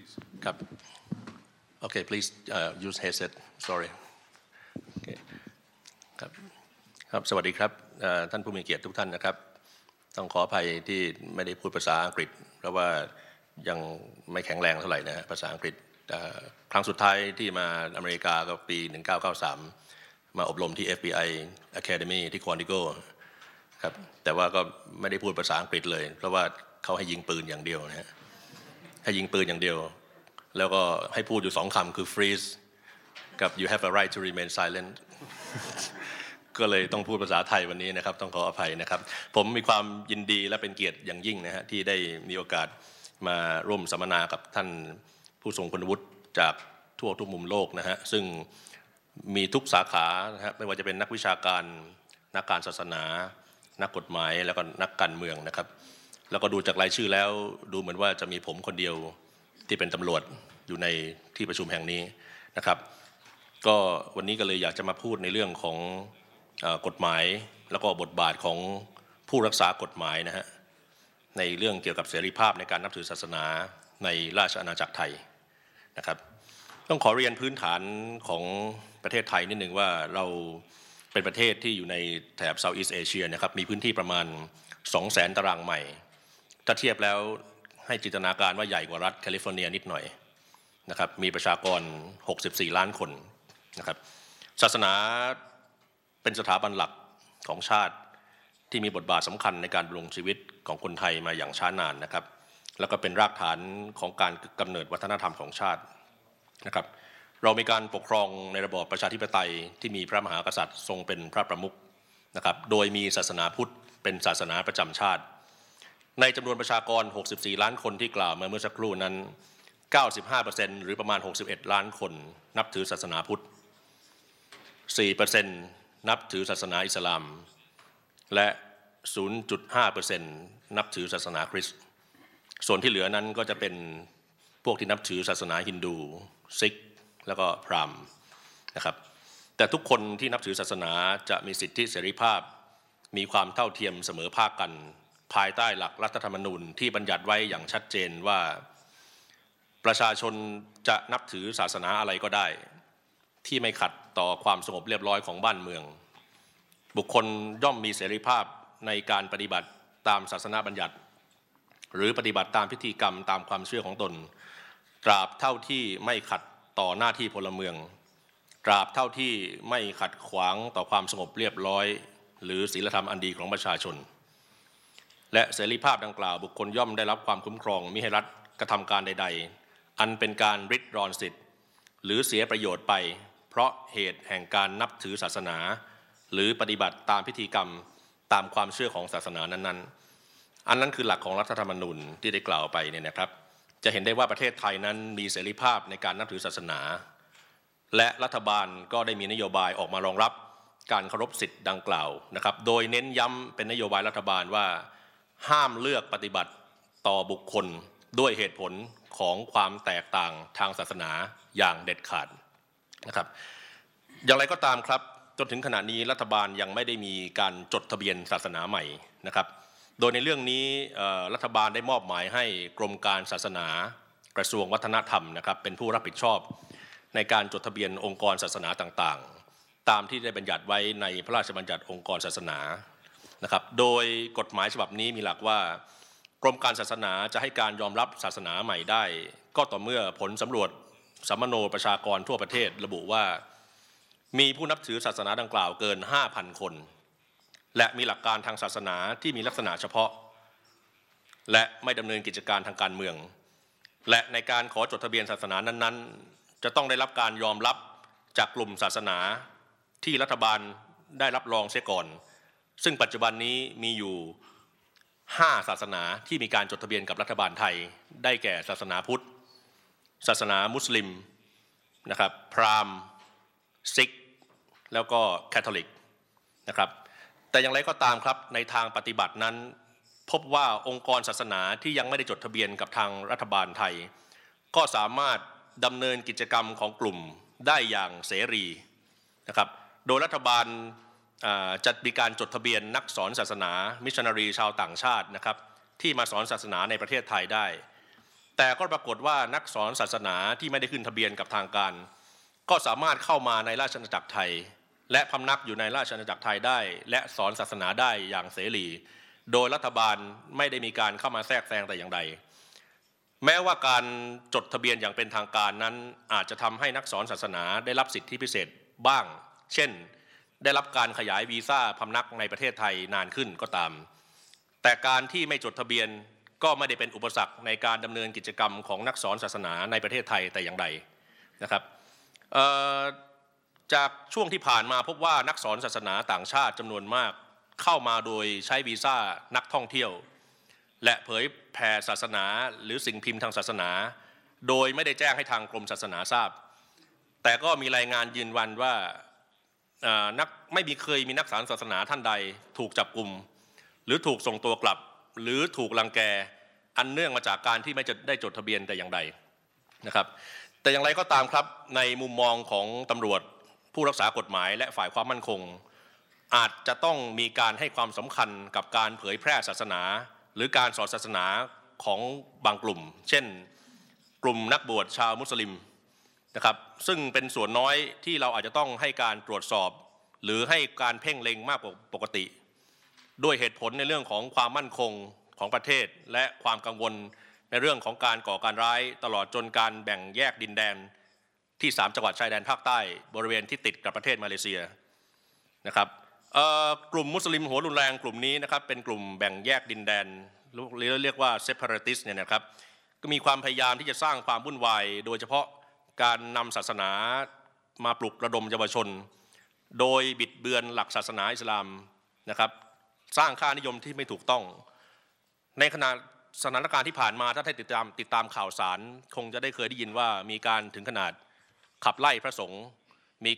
please. ครับ Okay, please use headset. Sorry. Okay. ครับครับสวัสดีครับท่านผู้มีเกียรติทุกท่านนะครับต้องขออภัยที่ไม่ได้พูดภาษาอังกฤษเพราะว่ายังไม่แข็งแรงเท่าไหร่นะภาษาอังกฤษครั้งสุดท้ายที่มาอเมริกาก็ปี1993มาอบรมที่ FBI Academy ที่ควอนติโกครับแต่ว่าก็ไม่ได้พูดภาษาอังกฤษเลยเพราะว่าเขาให้ยิงปืนอย่างเดียวนะฮะให้ยิงปืนอย่างเดียวแล้วก็ให้พูดอยู่2 คำคือ freeze กับ you have a right to remain silent ก็เลยต้องพูดภาษาไทยวันนี้นะครับต้องขออภัยนะครับผมมีความยินดีและเป็นเกียรติอย่างยิ่งนะฮะที่ได้มีโอกาสมาร่วมสัมมนากับท่านผู้ทรงคุณวุฒิจากทั่วทุกมุมโลกนะฮะซึ่งมีทุกสาขานะฮะไม่ว่าจะเป็นนักวิชาการนักการศาสนานักกฎหมายแล้วก็นักการเมืองนะครับแล้วก็ดูจากรายชื่อแล้วดูเหมือนว่าจะมีผมคนเดียวที่เป็นตำรวจอยู่ในที่ประชุมแห่งนี้นะครับก็วันนี้ก็เลยอยากจะมาพูดในเรื่องของกฎหมายแล้วก็บทบาทของผู้รักษากฎหมายนะฮะในเรื่องเกี่ยวกับเสรีภาพในการนับถือศาสนาในราชอาณาจักรไทยนะครับต้องขอเรียนพื้นฐานของประเทศไทยนิดหนึ่งว่าเราเป็นประเทศที่อยู่ในแถบ Southeast Asia นะครับมีพื้นที่ประมาณ 200,000 ตารางไมล์ถ้าเทียบแล้วให้จินตนาการว่าใหญ่กว่ารัฐแคลิฟอร์เนียนิดหน่อยนะครับมีประชากร64 ล้านคนนะครับศาสนาเป็นสถาบันหลักของชาติที่มีบทบาทสำคัญในการดำรงชีวิตของคนไทยมาอย่างช้านานนะครับแล้วก็เป็นรากฐานของการกำเนิดวัฒนธรรมของชาตินะครับเรามีการปกครองในระบอบประชาธิปไตยที่มีพระมหากษัตริย์ทรงเป็นพระประมุขนะครับโดยมีศาสนาพุทธเป็นศาสนาประจำชาติในจำนวนประชากร64 ล้านคนที่กล่าวมาเมื่อสักครู่นั้น 95% หรือประมาณ61 ล้านคนนับถือศาสนาพุทธ 4% นับถือศาสนาอิสลามและ 0.5% นับถือศาสนาคริสต์ส่วนที่เหลือนั้นก็จะเป็นพวกที่นับถือศาสนาฮินดูซิกแล้วก็พราหมณ์นะครับแต่ทุกคนที่นับถือศาสนาจะมีสิทธิเสรีภาพมีความเท่าเทียมเสมอภาคกันภายใต้หลักรัฐธรรมนูญที่บัญญัติไว้อย่างชัดเจนว่าประชาชนจะนับถือศาสนาอะไรก็ได้ที่ไม่ขัดต่อความสงบเรียบร้อยของบ้านเมืองบุคคลย่อมมีเสรีภาพในการปฏิบัติตามศาสนาบัญญัติหรือปฏิบัติตามพิธีกรรมตามความเชื่อของตนตราบเท่าที่ไม่ขัดต่อหน้าที่พลเมืองตราบเท่าที่ไม่ขัดขวางต่อความสงบเรียบร้อยหรือศีลธรรมอันดีของประชาชนและเสรีภาพดังกล่าวบุคคลย่อมได้รับความคุ้มครองมิให้รัฐกระทำการใดๆอันเป็นการริดรอนสิทธิ์หรือเสียประโยชน์ไปเพราะเหตุแห่งการนับถือศาสนาหรือปฏิบัติตามพิธีกรรมตามความเชื่อของศาสนานั้นๆอันนั้นคือหลักของรัฐธรรมนูญที่ได้กล่าวไปเนี่ยนะครับจะเห็นได้ว่าประเทศไทยนั้นมีเสรีภาพในการนับถือศาสนาและรัฐบาลก็ได้มีนโยบายออกมารองรับการเคารพสิทธิ์ดังกล่าวนะครับโดยเน้นย้ำเป็นนโยบายรัฐบาลว่าห้ามเลือกปฏิบัติต่อบุคคลด้วยเหตุผลของความแตกต่างทางศาสนาอย่างเด็ดขาดนะครับอย่างไรก็ตามครับจนถึงขณะนี้รัฐบาลยังไม่ได้มีการจดทะเบียนศาสนาใหม่นะครับโดยในเรื่องนี้รัฐบาลได้มอบหมายให้กรมการศาสนากระทรวงวัฒนธรรมนะครับเป็นผู้รับผิดชอบในการจดทะเบียนองค์กรศาสนาต่างๆตามที่ได้บัญญัติไว้ในพระราชบัญญัติองค์กรศาสนานะครับโดยกฎหมายฉบับนี้มีหลักว่ากรมการศาสนาจะให้การยอมรับศาสนาใหม่ได้ก็ต่อเมื่อผลสำรวจสัมมโนประชากรทั่วประเทศระบุว่ามีผู้นับถือศาสนาดังกล่าวเกิน 5,000 คนและมีหลักการทางศาสนาที่มีลักษณะเฉพาะและไม่ดำเนินกิจการทางการเมืองและในการขอจดทะเบียนศาสนานั้นๆจะต้องได้รับการยอมรับจากกลุ่มศาสนาที่รัฐบาลได้รับรองเสียก่อนซึ่งปัจจุบันนี้มีอยู่5ศาสนาที่มีการจดทะเบียนกับรัฐบาลไทยได้แก่ศาสนาพุทธศาสนามุสลิมนะครับพราหมณ์ซิกแล้วก็แคทอลิกนะครับแต่อย่างไรก็ตามครับในทางปฏิบัตินั้นพบว่าองค์กรศาสนาที่ยังไม่ได้จดทะเบียนกับทางรัฐบาลไทยก็สามารถดำเนินกิจกรรมของกลุ่มได้อย่างเสรีนะครับโดยรัฐบาลจัดมีการจดทะเบียนนักสอนศาสนามิชชันนารีชาวต่างชาตินะครับที่มาสอนศาสนาในประเทศไทยได้แต่ก็ปรากฏว่านักสอนศาสนาที่ไม่ได้ขึ้นทะเบียนกับทางการก็สามารถเข้ามาในราชอาณาจักรไทยและพำนักอยู่ในราชอาณาจักรไทยได้และสอนศาสนาได้อย่างเสรีโดยรัฐบาลไม่ได้มีการเข้ามาแทรกแซงแต่อย่างใดแม้ว่าการจดทะเบียนอย่างเป็นทางการนั้นอาจจะทำให้นักสอนศาสนาได้รับสิทธิพิเศษบ้างเช่นได้รับการขยายวีซ่าพำนักในประเทศไทยนานขึ้นก็ตามแต่การที่ไม่จดทะเบียนก็ไม่ได้เป็นอุปสรรคในการดำเนินกิจกรรมของนักสอนศาสนาในประเทศไทยแต่อย่างใดนะครับจากช่วงที่ผ่านมาพบว่านักสอนศาสนาต่างชาติจำนวนมากเข้ามาโดยใช้วีซ่านักท่องเที่ยวและเผยแผ่ศาสนาหรือสิ่งพิมพ์ทางศาสนาโดยไม่ได้แจ้งให้ทางกรมศาสนาทราบแต่ก็มีรายงานยืนยันว่าไม่เคยมีนักศาสนาท่านใดถูกจับกุมหรือถูกส่งตัวกลับหรือถูกรังแกอันเนื่องมาจากการที่ไม่ได้จดทะเบียนแต่อย่างใดนะครับแต่อย่างไรก็ตามครับในมุมมองของตำรวจผู้รักษากฎหมายและฝ่ายความมั่นคงอาจจะต้องมีการให้ความสำคัญกับการเผยแพร่ศาสนาหรือการสอนศาสนาของบางกลุ่มเช่นกลุ่มนักบวชชาวมุสลิมนะครับซึ่งเป็นส่วนน้อยที่เราอาจจะต้องให้การตรวจสอบหรือให้การเพ่งเล็งมากกว่าปกติด้วยเหตุผลในเรื่องของความมั่นคงของประเทศและความกังวลในเรื่องของการก่อการร้ายตลอดจนการแบ่งแยกดินแดนที่3จังหวัดชายแดนภาคใต้บริเวณที่ติดกับประเทศมาเลเซียนะครับกลุ่มมุสลิมหัวรุนแรงกลุ่มนี้นะครับเป็นกลุ่มแบ่งแยกดินแดนเรียกว่า separatist เนี่ยนะครับก็มีความพยายามที่จะสร้างความวุ่นวายโดยเฉพาะการนำศาสนามาปลุกระดมเยาวชนโดยบิดเบือนหลักศาสนาอิสลามนะครับสร้างค่านิยมที่ไม่ถูกต้องในขณะสถานการณ์ที่ผ่านมาถ้าได้ติดตามข่าวสารคงจะได้เคยได้ยินว่ามีการถึงขนาดขับไล่พระสงฆ์มี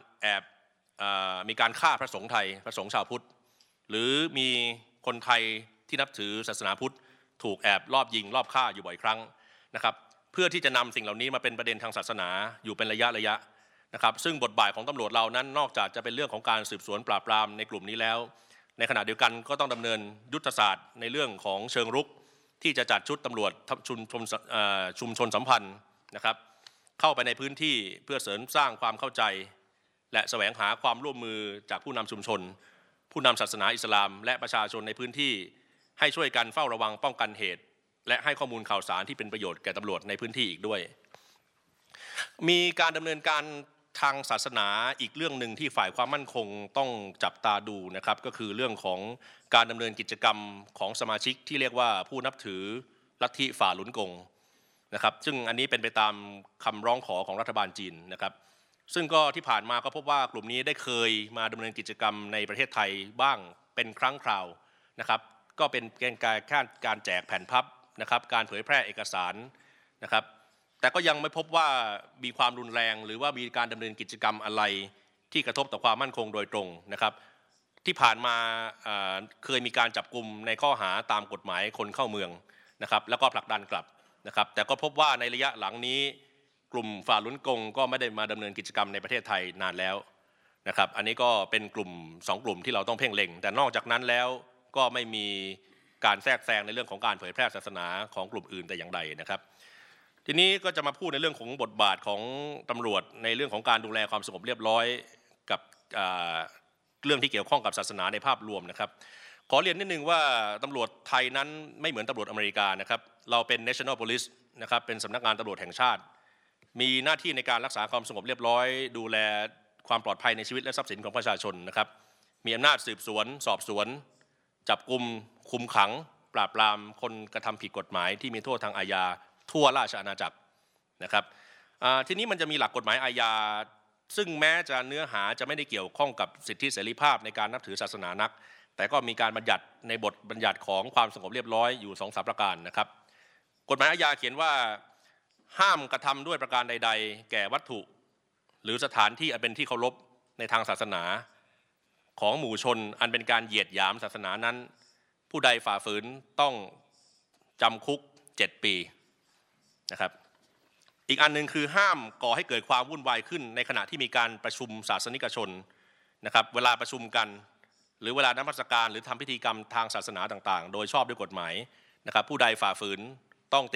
การฆ่าพระสงฆ์ไทยพระสงฆ์ชาวพุทธหรือมีคนไทยที่นับถือศาสนาพุทธถูกแอบลอบยิงลอบฆ่าอยู่บ่อยครั้งนะครับเพื่อที่จะนำสิ่งเหล่านี้มาเป็นประเด็นทางศาสนาอยู่เป็นระยะนะครับซึ่งบทบาทของตำรวจเรานั้นนอกจากจะเป็นเรื่องของการสืบสวนปราบปรามในกลุ่มนี้แล้วในขณะเดียวกันก็ต้องดำเนินยุทธศาสตร์ในเรื่องของเชิงรุกที่จะจัดชุดตำรวจชุมชนสัมพันธ์นะครับเข้าไปในพื้นที่เพื่อเสริมสร้างความเข้าใจและแสวงหาความร่วมมือจากผู้นำชุมชนผู้นำศาสนาอิสลามและประชาชนในพื้นที่ให้ช่วยกันเฝ้าระวังป้องกันเหตุและให้ข้อมูลข่าวสารที่เป็นประโยชน์แก่ตำรวจในพื้นที่อีกด้วยมีการดำเนินการทางศาสนาอีกเรื่องหนึ่งที่ฝ่ายความมั่นคงต้องจับตาดูนะครับก็คือเรื่องของการดำเนินกิจกรรมของสมาชิกที่เรียกว่าผู้นับถือลัทธิฝ่าหลุนกงนะครับซึ่งอันนี้เป็นไปตามคำร้องขอของรัฐบาลจีนนะครับซึ่งก็ที่ผ่านมาก็พบว่ากลุ่มนี้ได้เคยมาดำเนินกิจกรรมในประเทศไทยบ้างเป็นครั้งคราวนะครับก็เป็นการแจกแผ่นพับนะครับการเผยแพร่เอกสารนะครับแต่ก็ยังไม่พบว่ามีความรุนแรงหรือว่ามีการดำเนินกิจกรรมอะไรที่กระทบต่อความมั่นคงโดยตรงนะครับที่ผ่านมาเคยมีการจับกุมในข้อหาตามกฎหมายคนเข้าเมืองนะครับแล้วก็ผลักดันกลับนะครับแต่ก็พบว่าในระยะหลังนี้กลุ่มฝ่าหลุนกงก็ไม่ได้มาดำเนินกิจกรรมในประเทศไทยนานแล้วนะครับอันนี้ก็เป็นกลุ่ม2กลุ่มที่เราต้องเพ่งเล็งแต่นอกจากนั้นแล้วก็ไม่มีการแทรกแซงในเรื่องของการเผยแพร่ศาสนาของกลุ่มอื่นแต่อย่างใดนะครับทีนี้ก็จะมาพูดในเรื่องของบทบาทของตำรวจในเรื่องของการดูแลความสงบเรียบร้อยกับเรื่องที่เกี่ยวข้องกับศาสนาในภาพรวมนะครับขอเรียนนิดนึงว่าตำรวจไทยนั้นไม่เหมือนตำรวจอเมริกานะครับเราเป็น National Police นะครับเป็นสำนักงานตำรวจแห่งชาติมีหน้าที่ในการรักษาความสงบเรียบร้อยดูแลความปลอดภัยในชีวิตและทรัพย์สินของประชาชนนะครับมีอำนาจสืบสวนสอบสวนจับกุมคุมขังปราบปรามคนกระทำผิดกฎหมายที่มีโทษทางอาญาทั่วราชอาณาจักรนะครับทีนี้มันจะมีหลักกฎหมายอาญาซึ่งแม้จะเนื้อหาจะไม่ได้เกี่ยวข้องกับสิทธิเสรีภาพในการนับถือศาสนานักแต่ก็มีการบัญญัติในบทบัญญัติของความสงบเรียบร้อยอยู่ 2-3 ประการนะครับกฎหมายอาญาเขียนว่าห้ามกระทำด้วยประการใดๆแก่วัตถุหรือสถานที่อันเป็นที่เคารพในทางศาสนาของหมู่ชนอันเป็นการเหยียดหยามศาสนานั้นผู้ใดฝ่าฝืนต้องจำคุก7 ปีนะครับอีกอันนึงคือห้ามก่อให้เกิดความวุ่นวายขึ้นในขณะที่มีการประชุมศาสนิกชนนะครับเวลาประชุมกันหรือเวลานมัสการหรือทำพิธีกรรมทางศาสนาต่างๆโดยชอบด้วยกฎหมายนะครับผู้ใดฝ่าฝืนต้องติดคุก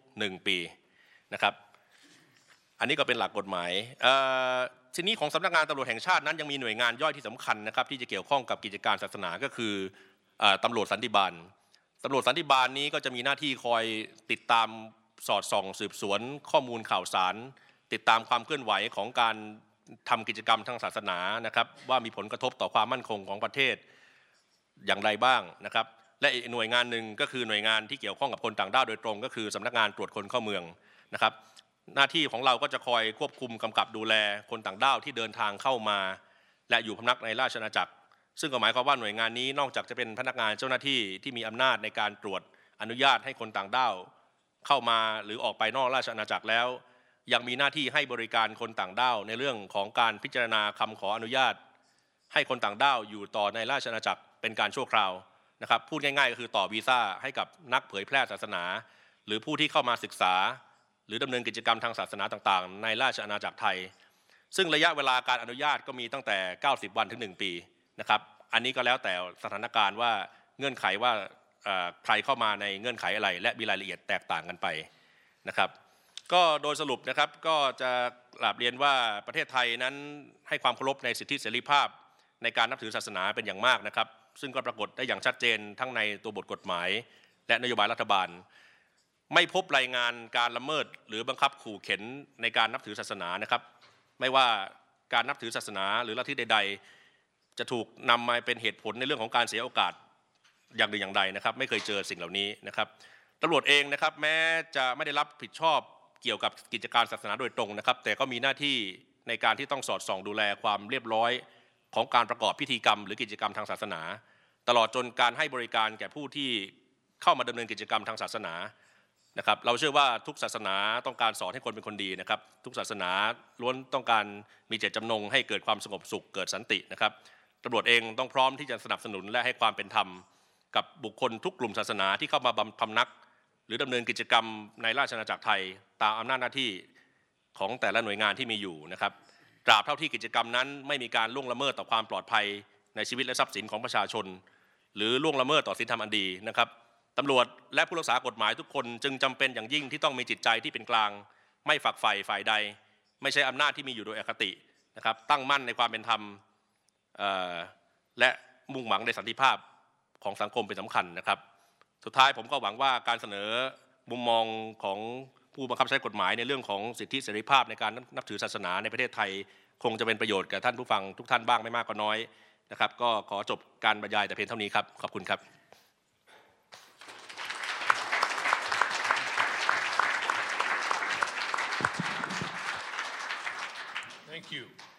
1 ปีนะครับอันนี้ก็เป็นหลักกฎหมายทีนี้ของสำนักงานตำรวจแห่งชาตินั้นยังมีหน่วยงานย่อยที่สำคัญนะครับที่จะเกี่ยวข้องกับกิจการศาสนาก็คือตำรวจสันติบาลตำรวจสันติบาลนี้ก็จะมีหน้าที่คอยติดตามสอดส่องสืบสวนข้อมูลข่าวสารติดตามความเคลื่อนไหวของการทำกิจกรรมทางศาสนานะครับว่ามีผลกระทบต่อความมั่นคงของประเทศอย่างไรบ้างนะครับและอีกหน่วยงานหนึ่งก็คือหน่วยงานที่เกี่ยวข้องกับคนต่างด้าวโดยตรงก็คือสำนักงานตรวจคนเข้าเมืองนะครับหน้าที่ของเราก็จะคอยควบคุมกำกับดูแลคนต่างด้าวที่เดินทางเข้ามาและอยู่พำนักในราชอาณาจักรซึ่งก็หมายความว่าหน่วยงานนี้นอกจากจะเป็นพนักงานเจ้าหน้าที่ที่มีอำนาจในการตรวจอนุญาตให้คนต่างด้าวเข้ามาหรือออกไปนอกราชอาณาจักรแล้วยังมีหน้าที่ให้บริการคนต่างด้าวในเรื่องของการพิจารณาคำขออนุญาตให้คนต่างด้าวอยู่ต่อในราชอาณาจักรเป็นการชั่วคราวนะครับพูดง่ายๆก็คือต่อวีซ่าให้กับนักเผยแพร่ศาสนาหรือผู้ที่เข้ามาศึกษาหรือดำเนินกิจกรรมทางศาสนาต่างๆในราชอาณาจักรไทยซึ่งระยะเวลาการอนุญาตก็มีตั้งแต่90 วันถึง1 ปีนะครับอันนี้ก็แล้วแต่สถานการณ์ว่าเงื่อนไขว่าใครเข้ามาในเงื่อนไขอะไรและมีรายละเอียดแตกต่างกันไปนะครับก็โดยสรุปนะครับก็จะกราบเรียนว่าประเทศไทยนั้นให้ความเคารพในสิทธิเสรีภาพในการนับถือศาสนาเป็นอย่างมากนะครับซึ่งก็ปรากฏได้อย่างชัดเจนทั้งในตัวบทกฎหมายและนโยบายรัฐบาลไม่พบรายงานการละเมิดหรือบังคับขู่เข็นในการนับถือศาสนานะครับไม่ว่าการนับถือศาสนาหรือลัทธิใดๆจะถูกนำมาเป็นเหตุผลในเรื่องของการเสียโอกาสอย่างหนึ่งอย่างใดนะครับไม่เคยเจอสิ่งเหล่านี้นะครับตำรวจเองนะครับแม้จะไม่ได้รับผิดชอบเกี่ยวกับกิจการศาสนาโดยตรงนะครับแต่ก็มีหน้าที่ในการที่ต้องสอดส่องดูแลความเรียบร้อยของการประกอบพิธีกรรมหรือกิจกรรมทางศาสนาตลอดจนการให้บริการแก่ผู้ที่เข้ามาดำเนินกิจกรรมทางศาสนานะครับเราเชื่อว่าทุกศาสนาต้องการสอนให้คนเป็นคนดีนะครับทุกศาสนาล้วนต้องการมีเจตจำนงให้เกิดความสงบสุขเกิดสันตินะครับตำรวจเองต้องพร้อมที่จะสนับสนุนและให้ความเป็นธรรมกับบุคคลทุกกลุ่มศาสนาที่เข้ามาพำนักหรือดำเนินกิจกรรมในราชอาณาจักรไทยตามอำนาจหน้าที่ของแต่ละหน่วยงานที่มีอยู่นะครับตราบเท่าที่กิจกรรมนั้นไม่มีการล่วงละเมิดต่อความปลอดภัยในชีวิตและทรัพย์สินของประชาชนหรือล่วงละเมิดต่อศีลธรรมอันดีนะครับตำรวจและผู้รักษากฎหมายทุกคนจึงจำเป็นอย่างยิ่งที่ต้องมีจิตใจที่เป็นกลางไม่ฝักใฝ่ฝ่ายใดไม่ใช่อำนาจที่มีอยู่โดยอคตินะครับตั้งมั่นในความเป็นธรรมและมุ่งหวังในสันติภาพของสังคมเป็นสำคัญนะครับสุดท้ายผมก็หวังว่าการเสนอมุมมองของผู้บังคับใช้กฎหมายในเรื่องของสิทธิเสรีภาพในการนับถือศาสนาในประเทศไทยคงจะเป็นประโยชน์แก่ท่านผู้ฟังทุกท่านบ้างไม่มากก็น้อยนะครับก็ขอจบการบรรยายแต่เพียงเท่านี้ครับขอบคุณครับ Thank you.